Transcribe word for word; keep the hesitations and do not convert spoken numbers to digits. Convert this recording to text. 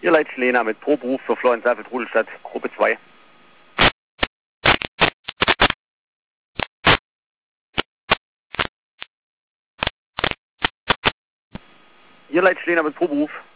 Ihr Leitsch Lena mit Proberuf für Florian Seifert Rudelstadt, Gruppe zwei. Ihr Leitsch Lena mit Proberuf